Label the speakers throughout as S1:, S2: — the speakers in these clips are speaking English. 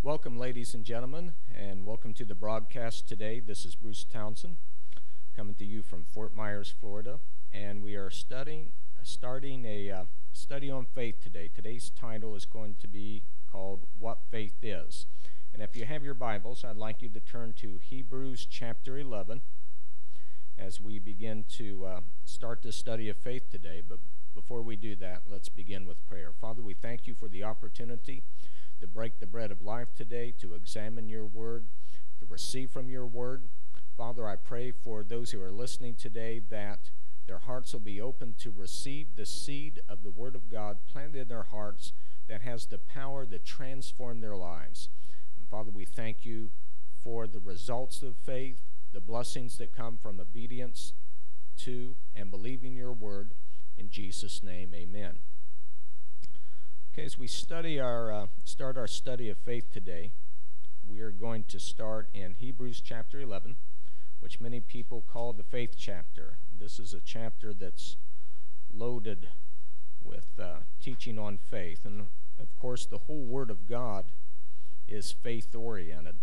S1: Welcome, ladies and gentlemen, and welcome to the broadcast today. This is Bruce Townsend, coming to you from Fort Myers, Florida, and we are starting a study on faith today. Today's title is going to be called What Faith Is. And if you have your Bibles, I'd like you to turn to Hebrews chapter 11 as we begin to start this study of faith today. But before we do that, let's begin with prayer. Father, we thank you for the opportunity to break the bread of life today, to examine your word, to receive from your word. Father, I pray for those who are listening today that their hearts will be open to receive the seed of the word of God planted in their hearts that has the power to transform their lives. And Father, we thank you for the results of faith, the blessings that come from obedience to and believing your word. In Jesus' name, amen. Okay, as we start our study of faith today, we are going to start in Hebrews chapter 11, which many people call the faith chapter. This is a chapter that's loaded with teaching on faith, and of course the whole Word of God is faith-oriented.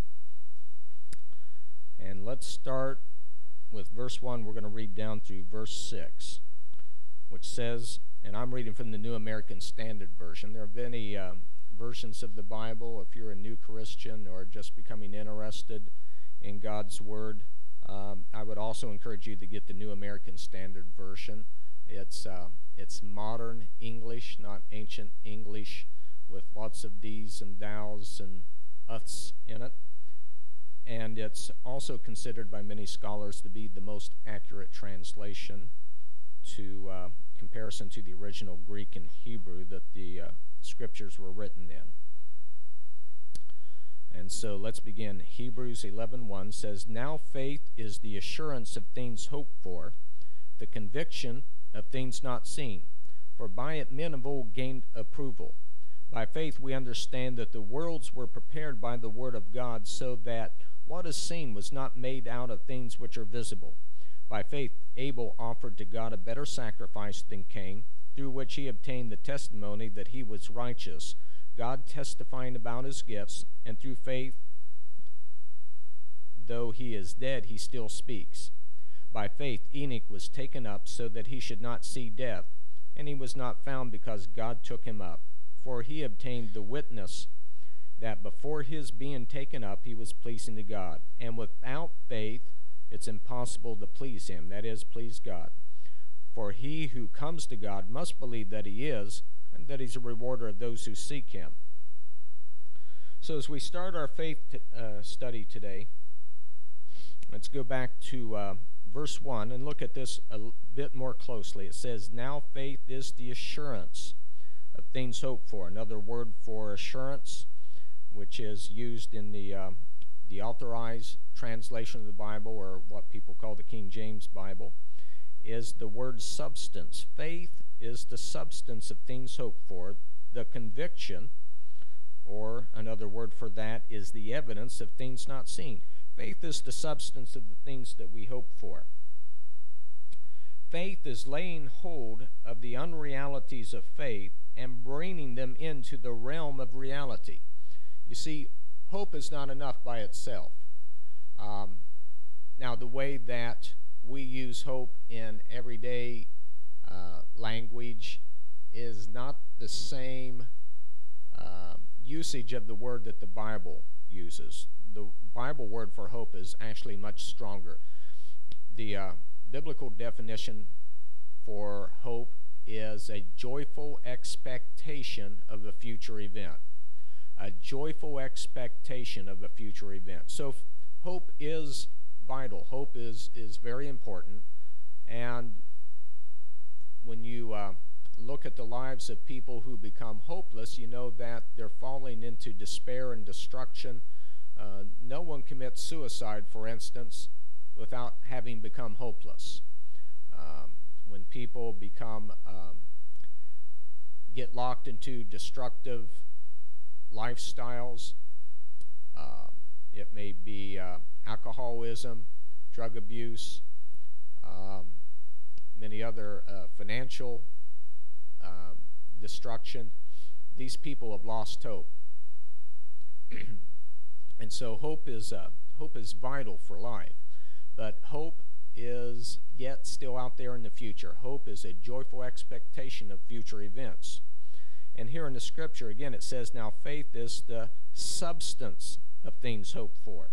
S1: And let's start with verse 1. We're going to read down through verse 6, which says, and I'm reading from the New American Standard Version. There are many versions of the Bible. If you're a new Christian or just becoming interested in God's Word, I would also encourage you to get the New American Standard Version. It's modern English, not ancient English, with lots of these and thous and uths in it. And it's also considered by many scholars to be the most accurate translation to comparison to the original Greek and Hebrew that the scriptures were written in. And so let's begin. Hebrews 11:1 says, "Now faith is the assurance of things hoped for, the conviction of things not seen. For by it men of old gained approval. By faith we understand that the worlds were prepared by the word of God, so that what is seen was not made out of things which are visible. By faith Abel offered to God a better sacrifice than Cain, through which he obtained the testimony that he was righteous, God testifying about his gifts, and through faith, though he is dead, he still speaks. By faith Enoch was taken up so that he should not see death, and he was not found because God took him up. For he obtained the witness that before his being taken up he was pleasing to God. And without faith it's impossible to please him, that is, please God. For he who comes to God must believe that he is, and that he's a rewarder of those who seek him." So as we start our faith study today, let's go back to verse 1 and look at this a bit more closely. It says, "Now faith is the assurance of things hoped for." Another word for assurance, which is used in the Authorized translation of the Bible, or what people call the King James Bible, is the word substance. Faith is the substance of things hoped for. The conviction, or another word for that, is the evidence of things not seen. Faith is the substance of the things that we hope for. Faith is laying hold of the unrealities of faith and bringing them into the realm of reality. You see, hope is not enough by itself. Now, the way that we use hope in everyday language is not the same usage of the word that the Bible uses. The Bible word for hope is actually much stronger. The biblical definition for hope is a joyful expectation of a future event. A joyful expectation of a future event. So hope is vital. Hope is very important. And when you look at the lives of people who become hopeless, you know that they're falling into despair and destruction. No one commits suicide, for instance, without having become hopeless. When people get locked into destructive lifestyles, it may be alcoholism, drug abuse, many other financial destruction. These people have lost hope. And so hope is vital for life. But hope is yet still out there in the future. Hope is a joyful expectation of future events. And here in the scripture, again, it says, now faith is the substance of things hoped for.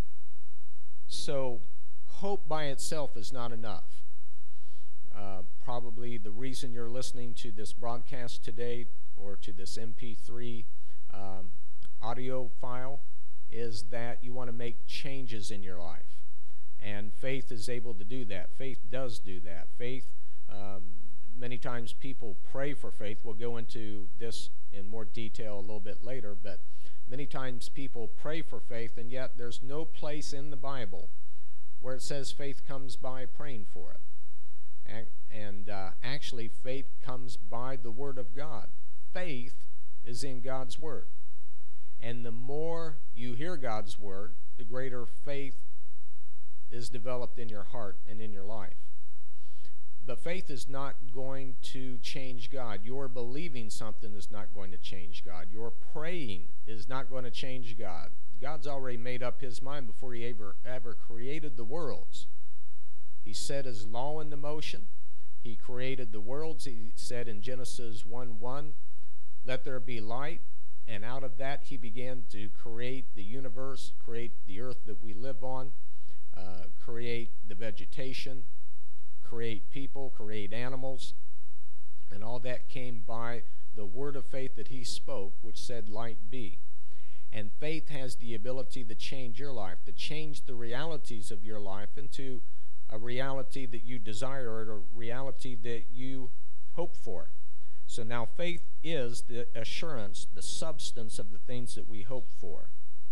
S1: So hope by itself is not enough. Probably the reason you're listening to this broadcast today or to this MP3 audio file is that you want to make changes in your life. And faith is able to do that. Faith does do that. Faith, many times people pray for faith. We'll go into this in more detail a little bit later, but many times people pray for faith, and yet there's no place in the Bible where it says faith comes by praying for it. And actually, faith comes by the Word of God. Faith is in God's Word. And the more you hear God's Word, the greater faith is developed in your heart and in your life. But faith is not going to change God. Your believing something is not going to change God. Your praying is not going to change God. God's already made up his mind before he ever created the worlds. He set his law into motion. He created the worlds. He said in Genesis 1:1, let there be light. And out of that, he began to create the universe, create the earth that we live on, create the vegetation, create people, create animals. And all that came by the word of faith that he spoke, which said, light be. And faith has the ability to change your life, to change the realities of your life into a reality that you desire or a reality that you hope for. So now faith is the assurance, the substance of the things that we hope for.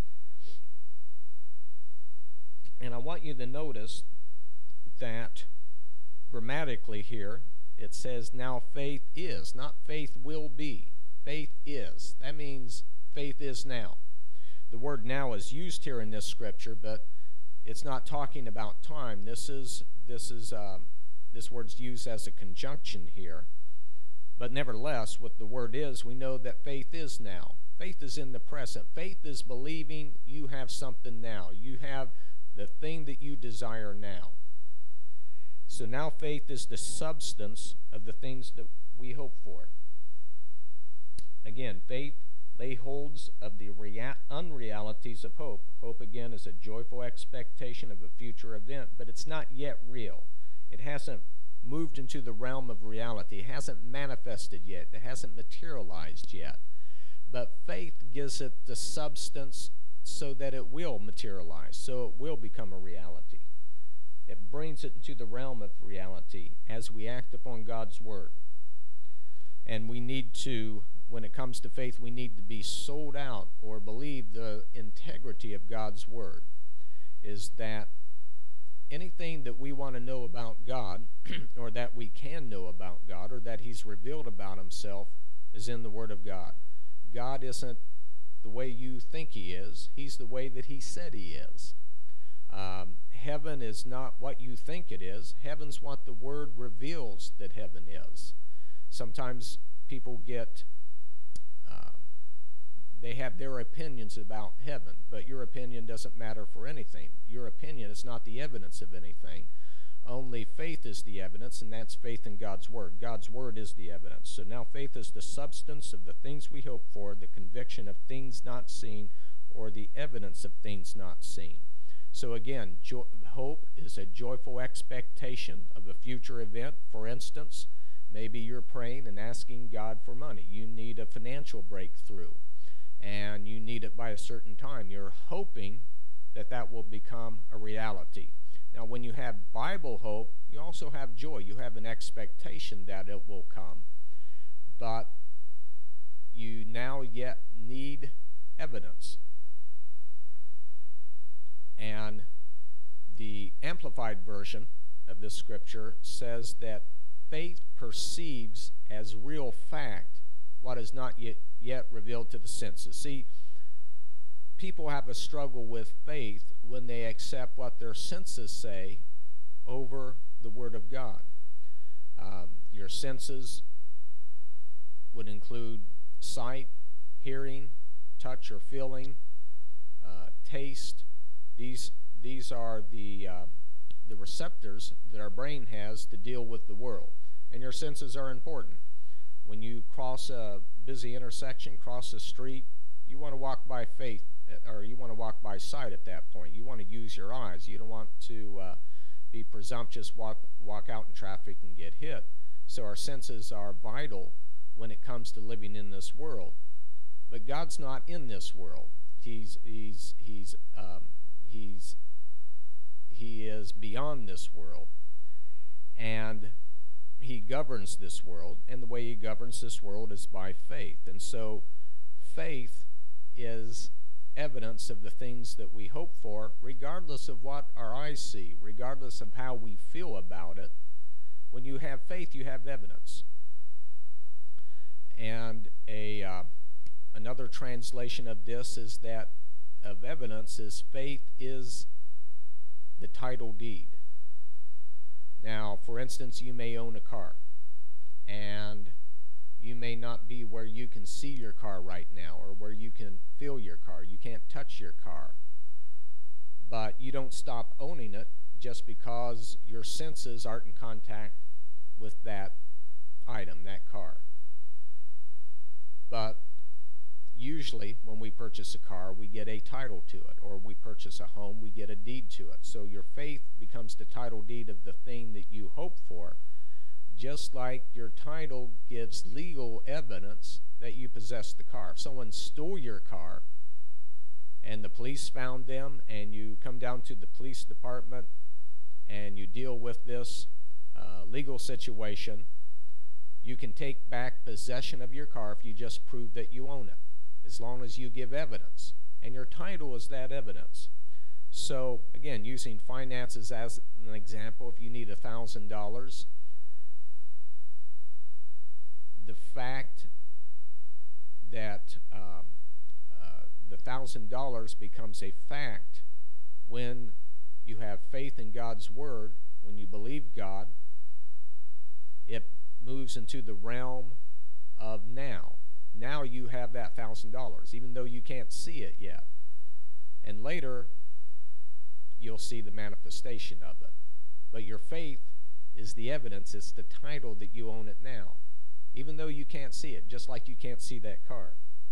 S1: And I want you to notice that grammatically here, it says now faith is, not faith will be. Faith is. That means faith is now. The word now is used here in this scripture, but it's not talking about time. This word's used as a conjunction here. But nevertheless, what the word is, we know that faith is now. Faith is in the present. Faith is believing you have something now. You have the thing that you desire now. So now faith is the substance of the things that we hope for. Again, faith lay holds of the unrealities of hope. Hope, again, is a joyful expectation of a future event, but it's not yet real. It hasn't moved into the realm of reality. It hasn't manifested yet. It hasn't materialized yet. But faith gives it the substance so that it will materialize, so it will become a reality. It brings it into the realm of reality as we act upon God's word. And we need to, when it comes to faith, we need to be sold out or believe the integrity of God's word. Is that anything that we want to know about God, or that we can know about God, or that he's revealed about himself, is in the Word of God. God isn't the way you think he is. He's the way that he said he is. Heaven is not what you think it is. Heaven's what the Word reveals that heaven is. Sometimes people they have their opinions about heaven, but your opinion doesn't matter for anything. Your opinion is not the evidence of anything. Only faith is the evidence, and that's faith in God's word. God's word is the evidence. So now faith is the substance of the things we hope for, the conviction of things not seen, or the evidence of things not seen. So again, hope is a joyful expectation of a future event. For instance, maybe you're praying and asking God for money. You need a financial breakthrough, and you need it by a certain time. You're hoping that that will become a reality. Now, when you have Bible hope, you also have joy. You have an expectation that it will come. But you now yet need evidence. And the Amplified version of this scripture says that faith perceives as real fact what is not yet revealed to the senses. See, people have a struggle with faith when they accept what their senses say over the Word of God. Your senses would include sight, hearing, touch or feeling, taste. These are the receptors that our brain has to deal with the world. And your senses are important. When you cross a busy intersection, cross a street, you want to walk by faith, or you want to walk by sight at that point. You want to use your eyes. You don't want to be presumptuous, walk out in traffic and get hit. So our senses are vital when it comes to living in this world. But God's not in this world. He is beyond this world, and he governs this world, and the way he governs this world is by faith. And so faith is evidence of the things that we hope for, regardless of what our eyes see, regardless of how we feel about it. When you have faith, you have evidence. And another translation of this is that of evidence is faith is the title deed. Now, for instance, you may own a car, and you may not be where you can see your car right now, or where you can feel your car. You can't touch your car. But you don't stop owning it just because your senses aren't in contact with that item, that car. But usually when we purchase a car, we get a title to it, or we purchase a home, we get a deed to it. So your faith becomes the title deed of the thing that you hope for, just like your title gives legal evidence that you possess the car. If someone stole your car and the police found them, and you come down to the police department and you deal with this legal situation, you can take back possession of your car if you just prove that you own it, as long as you give evidence. And your title is that evidence. So, again, using finances as an example, if you need $1,000, the fact that the $1,000 becomes a fact when you have faith in God's Word, when you believe God, it moves into the realm of now. Now you have that $1,000, even though you can't see it yet. And later, you'll see the manifestation of it. But your faith is the evidence. It's the title that you own it now, even though you can't see it, just like you can't see that car.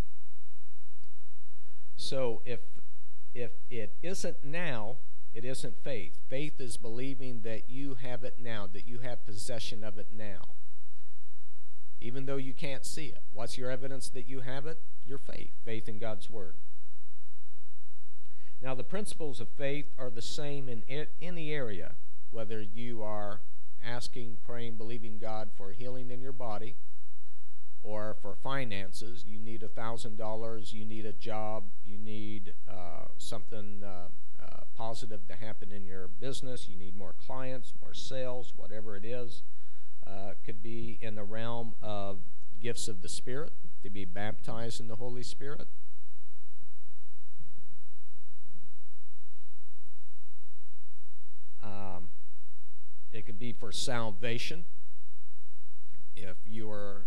S1: So if it isn't now, it isn't faith. Faith is believing that you have it now, that you have possession of it now, even though you can't see it. What's your evidence that you have it? Your faith. Faith in God's Word. Now, the principles of faith are the same in any area, whether you are asking, praying, believing God for healing in your body, or for finances. You need $1,000, you need a job, you need something positive to happen in your business, you need more clients, more sales, whatever it is. It could be in the realm of gifts of the Spirit, to be baptized in the Holy Spirit. It could be for salvation. If you are,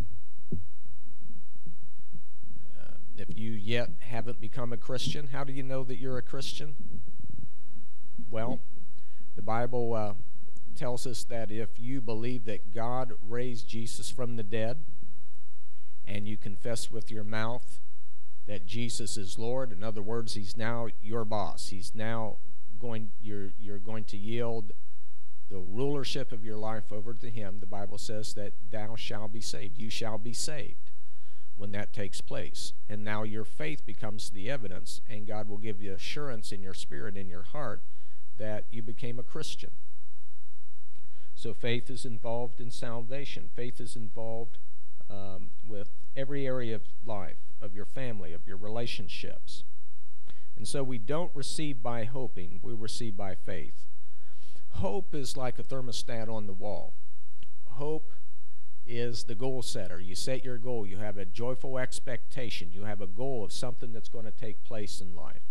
S1: if you yet haven't become a Christian, how do you know that you're a Christian? Well, the Bible tells us that if you believe that God raised Jesus from the dead, and you confess with your mouth that Jesus is Lord, in other words, He's now your boss. He's now you're going to yield the rulership of your life over to Him. The Bible says that thou shalt be saved. You shall be saved when that takes place. And now your faith becomes the evidence, and God will give you assurance in your spirit, in your heart, that you became a Christian. So faith is involved in salvation. Faith is involved with every area of life, of your family, of your relationships. And so we don't receive by hoping, we receive by faith. Hope is like a thermostat on the wall. Hope is the goal setter. You set your goal. You have a joyful expectation. You have a goal of something that's going to take place in life.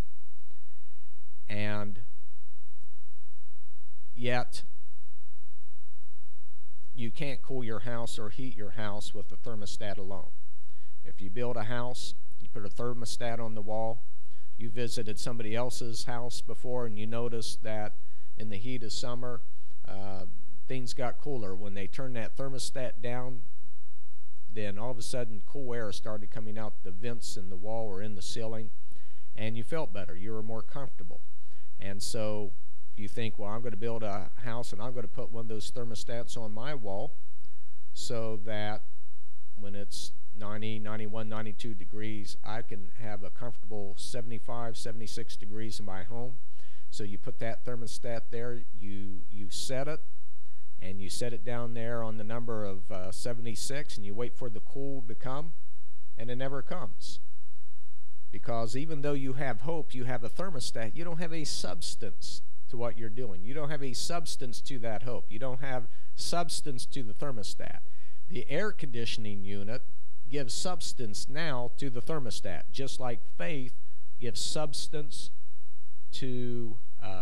S1: And yet, you can't cool your house or heat your house with a thermostat alone. If you build a house, you put a thermostat on the wall, you visited somebody else's house before and you noticed that in the heat of summer, things got cooler. When they turned that thermostat down, then all of a sudden cool air started coming out the vents in the wall or in the ceiling, and you felt better. You were more comfortable. And so you think, well, I'm going to build a house and I'm going to put one of those thermostats on my wall so that when it's 90, 91, 92 degrees, I can have a comfortable 75, 76 degrees in my home. So you put that thermostat there, you set it, and you set it down there on the number of 76, and you wait for the cool to come, and it never comes. Because even though you have hope, you have a thermostat, you don't have a substance to what you're doing. You don't have a substance to that hope. You don't have substance to the thermostat. The air conditioning unit gives substance now to the thermostat, just like faith gives substance to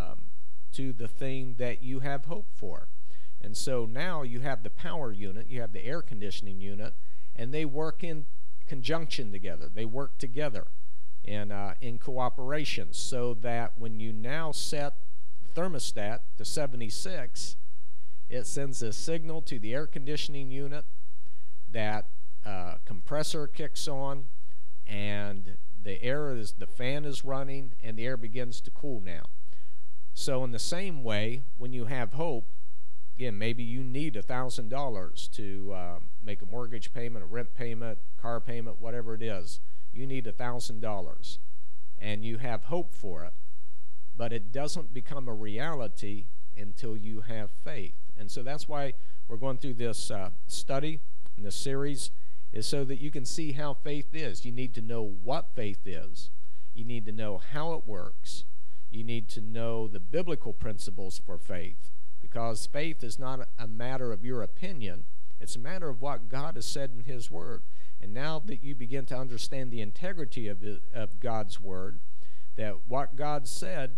S1: the thing that you have hope for. And so now you have the power unit, you have the air conditioning unit, and they work in conjunction together. They work together in cooperation, so that when you now set the thermostat to 76, it sends a signal to the air conditioning unit that compressor kicks on, and the fan is running, and the air begins to cool now. So in the same way, when you have hope, again, maybe you need $1,000 to make a mortgage payment, a rent payment, car payment, whatever it is. You need $1,000, and you have hope for it, but it doesn't become a reality until you have faith. And so that's why we're going through this study in this series, is so that you can see how faith is. You need to know what faith is. You need to know how it works. You need to know the biblical principles for faith, because faith is not a matter of your opinion. It's a matter of what God has said in His Word. And now that you begin to understand the integrity of God's Word, that what God said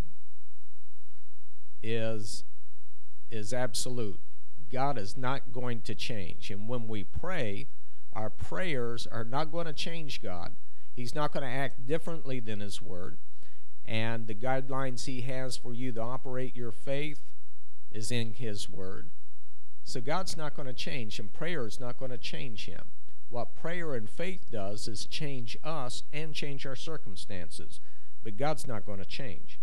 S1: is absolute. God is not going to change. And when we pray, our prayers are not going to change God. He's not going to act differently than His Word. And the guidelines He has for you to operate your faith is in His Word. So God's not going to change, and prayer is not going to change Him. What prayer and faith does is change us and change our circumstances. But God's not going to change.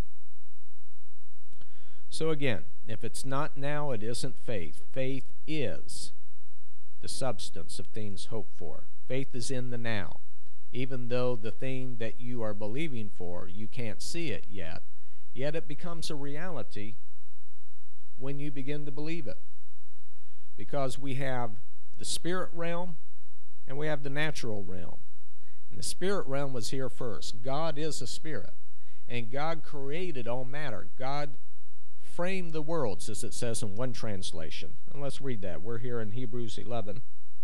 S1: So again, if it's not now, it isn't faith. Faith is the substance of things hoped for. Faith is in the now. Even though the thing that you are believing for, you can't see it yet it becomes a reality when you begin to believe it. Because we have the spirit realm and we have the natural realm. And the spirit realm was here first. God is a spirit, and God created all matter. God framed the worlds, as it says in one translation. And let's read that. We're here in Hebrews 11.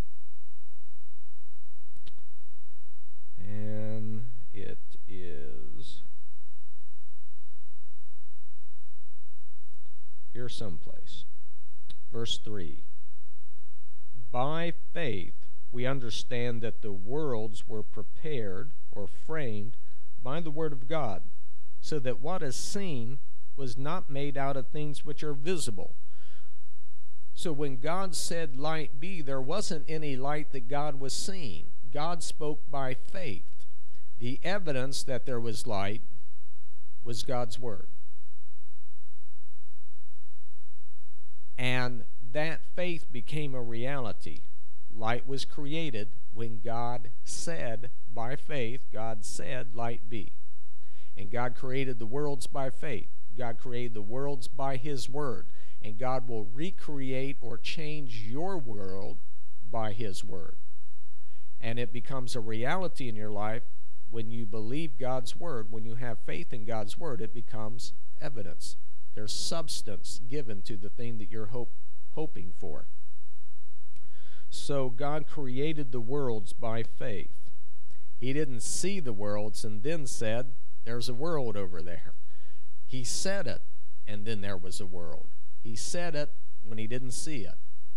S1: And it is here someplace. Verse 3. By faith we understand that the worlds were prepared or framed by the word of God, so that what is seen was not made out of things which are visible. So when God said light be, there wasn't any light that God was seeing. God spoke by faith. The evidence that there was light was God's word. And that faith became a reality. Light was created when God said by faith, God said light be. And God created the worlds by faith. God created the worlds by His word. And God will recreate or change your world by His word. And it becomes a reality in your life when you believe God's word. When you have faith in God's word, it becomes evidence. There's substance given to the thing that you're hoping for. So God created the worlds by faith. He didn't see the worlds and then said, there's a world over there. He said it, and then there was a world. He said it when He didn't see it.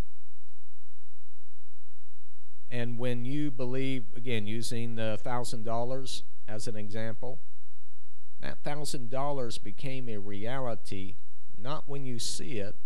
S1: And when you believe, again, using the $1,000 as an example, That $1,000 became a reality not when you see it,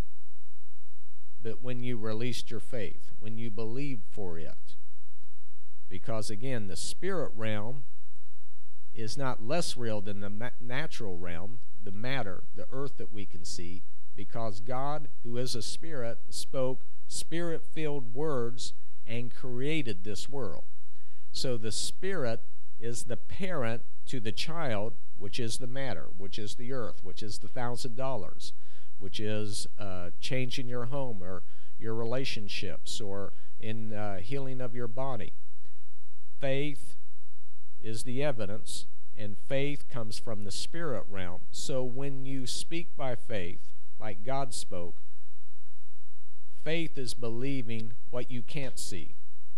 S1: but when you released your faith, when you believed for it. Because again, the spirit realm is not less real than the natural realm, the matter, the earth that we can see, because God, who is a spirit, spoke spirit-filled words and created this world. So the spirit is the parent to the child, which is the matter, which is the earth, which is the $1,000, which is change in your home or your relationships or in healing of your body. Faith is the evidence, and faith comes from the spirit realm. So when you speak by faith, like God spoke, faith is believing what you can't see.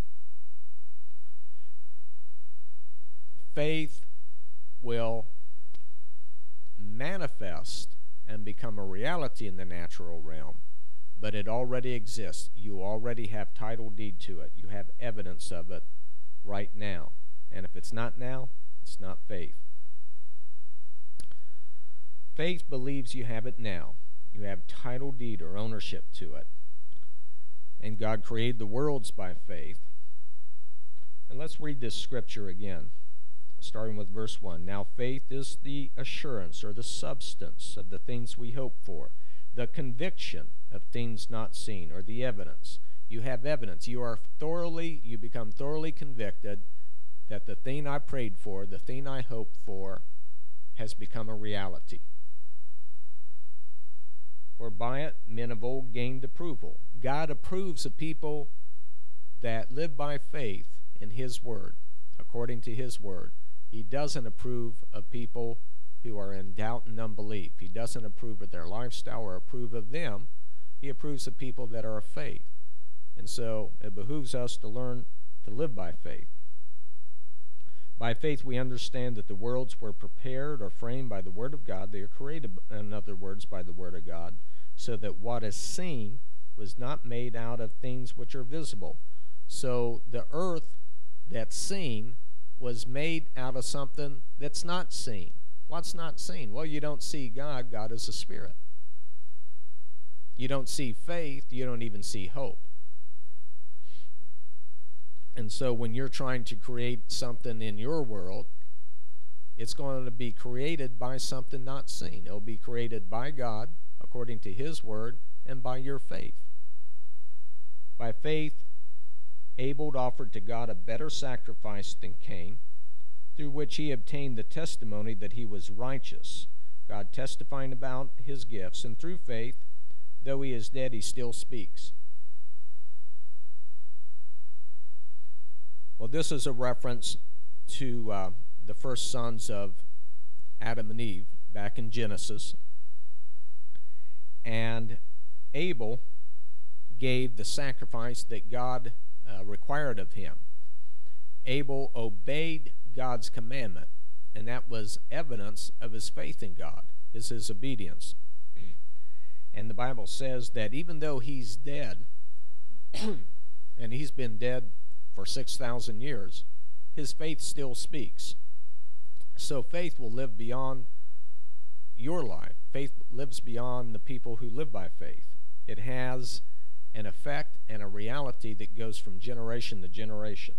S1: Faith will manifest and become a reality in the natural realm, but it already exists. You already have title deed to it. You have evidence of it right now. And if it's not now, it's not faith. Faith believes you have it now. You have title deed or ownership to it. And God created the worlds by faith. And let's read this scripture again, starting with verse 1. Now faith is the assurance or the substance of the things we hope for, the conviction of things not seen, or the evidence. You have evidence. You become thoroughly convicted that the thing I prayed for, the thing I hoped for, has become a reality. For by it men of old gained approval. God approves of people that live by faith in His Word, according to His Word. He doesn't approve of people who are in doubt and unbelief. He doesn't approve of their lifestyle or approve of them. He approves of people that are of faith. And so it behooves us to learn to live by faith. By faith we understand that the worlds were prepared or framed by the Word of God. They are created, in other words, by the Word of God, so that what is seen was not made out of things which are visible. So the earth that's seen was made out of something that's not seen. What's not seen? Well, you don't see God. God is a spirit. You don't see faith. You don't even see hope. And so when you're trying to create something in your world, it's going to be created by something not seen. It'll be created by God, according to His Word, and by your faith. By faith, Abel offered to God a better sacrifice than Cain, through which he obtained the testimony that he was righteous, God testifying about his gifts, and through faith, though he is dead, he still speaks. Well, this is a reference to the first sons of Adam and Eve back in Genesis. And Abel gave the sacrifice that God required of him. Abel obeyed God's commandment, and that was evidence of his faith in God, is his obedience. And the Bible says that even though he's dead, and he's been dead for 6,000 years, his faith still speaks. So faith will live beyond your life. Faith lives beyond the people who live by faith. It has an effect and a reality that goes from generation to generation.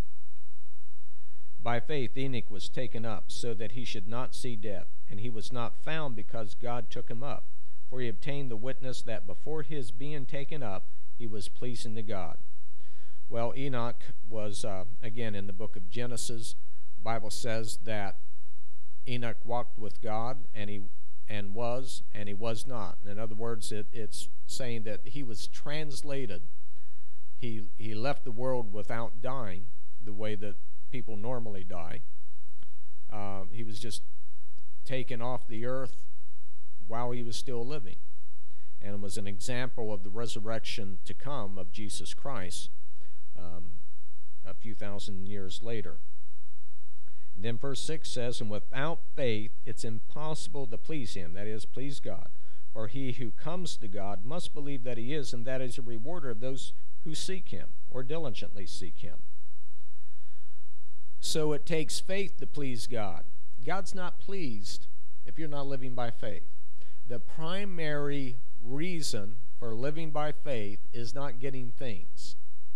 S1: By faith Enoch was taken up so that he should not see death, and he was not found because God took him up. For he obtained the witness that before his being taken up, he was pleasing to God. Well, Enoch was, again, in the book of Genesis, the Bible says that Enoch walked with God, and he was not. In other words, it's saying that he was translated. He left the world without dying the way that people normally die. He was just taken off the earth while he was still living, and it was an example of the resurrection to come of Jesus Christ a few thousand years later. And then verse 6 says, and without faith it's impossible to please him, that is, please God. For he who comes to God must believe that he is, and that is a rewarder of those who seek him, or diligently seek him. So it takes faith to please God. God's not pleased if you're not living by faith. The primary reason for living by faith is not getting things.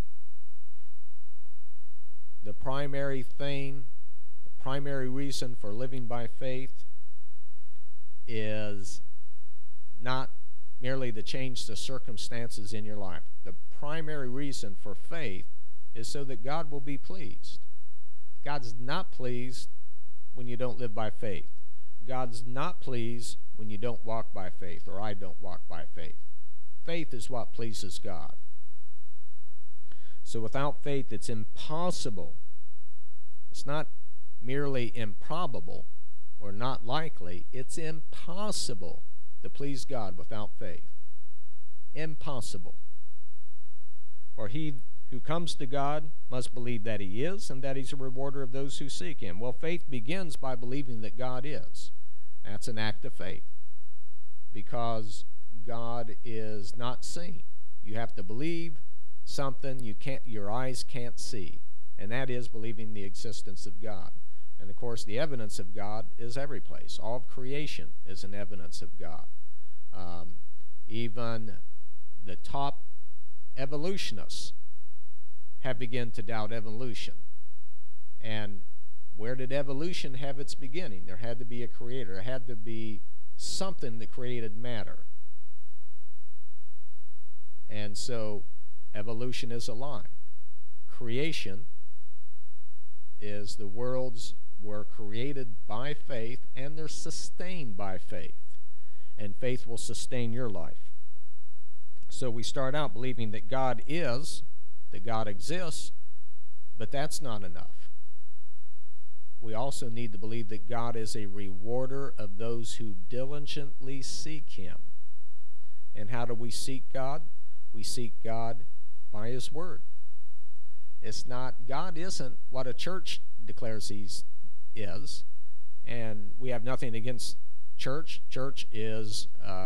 S1: The primary reason for living by faith is not merely to change the circumstances in your life. The primary reason for faith is so that God will be pleased. God's not pleased when you don't live by faith. God's not pleased when you don't walk by faith, or I don't walk by faith. Faith is what pleases God. So without faith, it's impossible. It's not merely improbable or not likely. It's impossible to please God without faith. Impossible. For he who comes to God must believe that he is, and that he's a rewarder of those who seek him. Well, faith begins by believing that God is. That's an act of faith, because God is not seen. You have to believe something your eyes can't see, and that is believing the existence of God. And of course, the evidence of God is every place. All of creation is an evidence of God. Even the top evolutionists have begun to doubt evolution. And where did evolution have its beginning? There had to be a creator. There had to be something that created matter. And so evolution is a lie. Creation is the worlds were created by faith, and they're sustained by faith. And faith will sustain your life. So we start out believing that God is, that God exists, but that's not enough. We also need to believe that God is a rewarder of those who diligently seek him. And how do we seek God? We seek God by his word. It's not, God isn't what a church declares he is, and we have nothing against church. Church is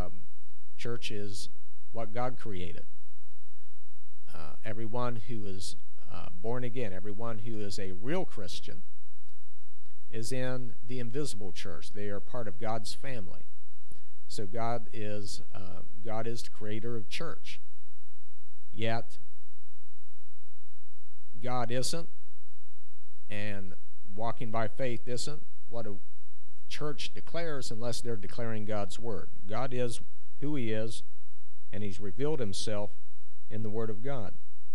S1: what God created. Everyone who is born again, everyone who is a real Christian, is in the invisible church. They are part of God's family. So God is the creator of church. Yet God isn't, and walking by faith isn't what a church declares unless they're declaring God's word. God is who he is, and he's revealed himself in the word of God.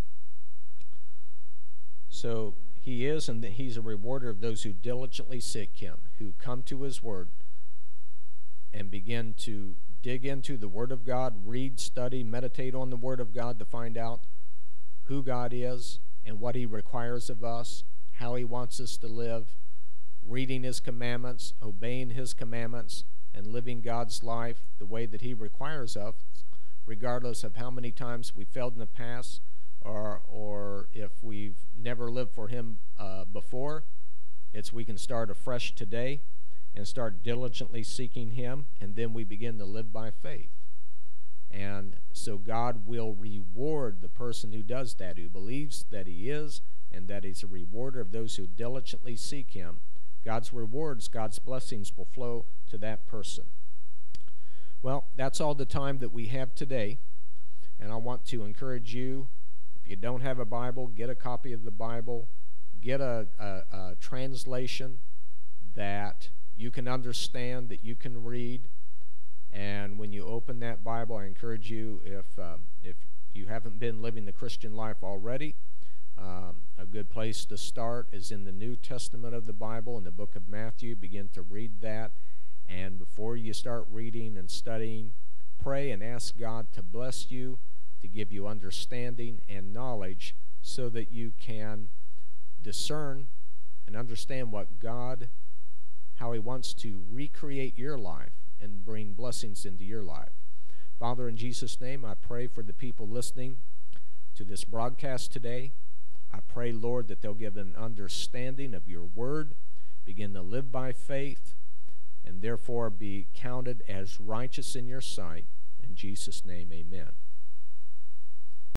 S1: So he is, and he's a rewarder of those who diligently seek him, who come to his word and begin to dig into the word of God, read, study, meditate on the word of God to find out who God is and what he requires of us, how he wants us to live, reading his commandments, obeying his commandments, and living God's life the way that he requires of, regardless of how many times we failed in the past, or if we've never lived for him before. We can start afresh today and start diligently seeking him, and then we begin to live by faith. And so God will reward the person who does that, who believes that he is, and that he's a rewarder of those who diligently seek him. God's rewards, God's blessings will flow to that person. Well, that's all the time that we have today, and I want to encourage you, if you don't have a Bible, get a copy of the Bible, get a translation that you can understand, that you can read, and when you open that Bible, I encourage you, if you haven't been living the Christian life already, a good place to start is in the New Testament of the Bible, in the book of Matthew. Begin to read that, and before you start reading and studying, pray and ask God to bless you, to give you understanding and knowledge so that you can discern and understand what God, how he wants to recreate your life and bring blessings into your life. Father, in Jesus' name, I pray for the people listening to this broadcast today. I pray, Lord, that they'll give an understanding of your word, begin to live by faith, and therefore be counted as righteous in your sight. In Jesus' name, amen.